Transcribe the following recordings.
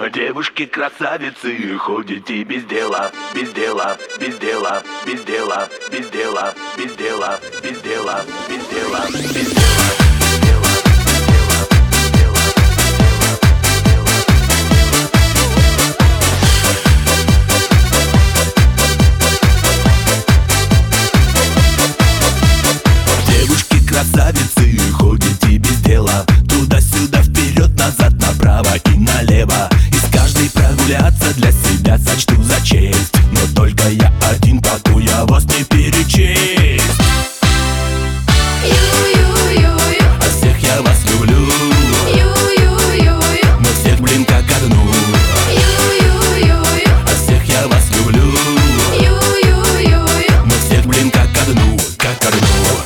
Девушки-красавицы, ходите без дела, без дела, без дела, без дела, без дела, без дела, без дела, без дела, без дела. Девушки-красавицы, ходите без дела, туда-сюда, вперед-назад, направо и налево. Из каждой прогуляться для себя сочту за честь, но только я один такой, я вас не перечесть. А всех я вас люблю, но всех, блин, как одну. А всех я вас люблю, но всех, блин, как одну, как одну.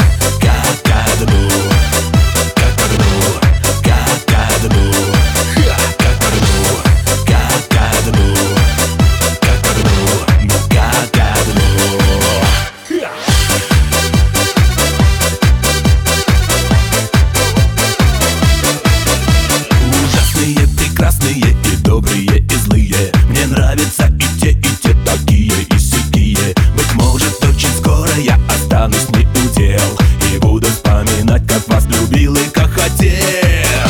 И добрые, и злые. Мне нравятся и те такие, и сякие. Быть может, очень скоро я останусь не у дел и буду вспоминать, как вас любил и как хотел.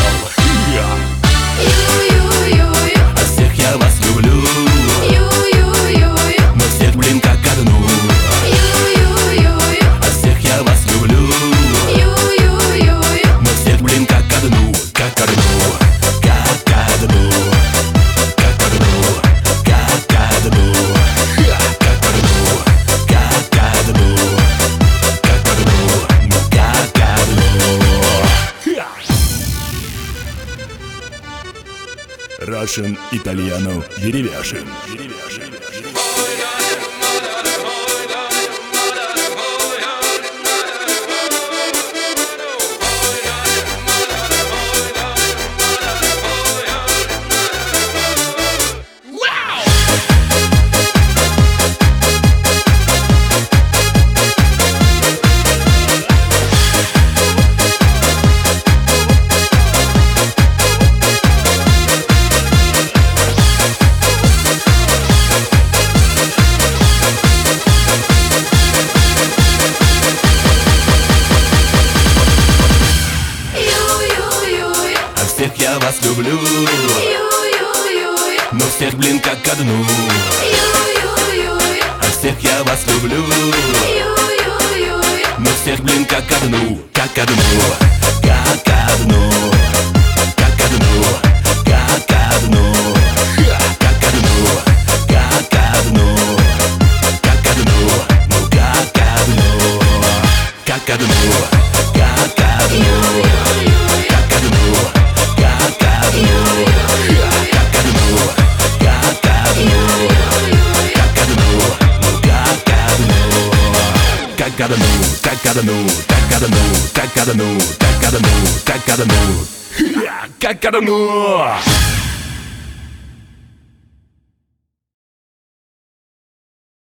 А всех я вас люблю, но всех, блин, как одну. А всех я вас люблю, но всех, блин, как одну, как одну. Russian, Italiano, деревяшин. Всех я вас люблю, но всех, блин, как одну. А всех я вас люблю, но всех, блин, как одну, как одну, как одну, как одну, как одну, как одну, как одну, как одну, ну как одну, как одну, как одну. Как одну, как одну, как одну, как одну, как одну, как одну, как одну.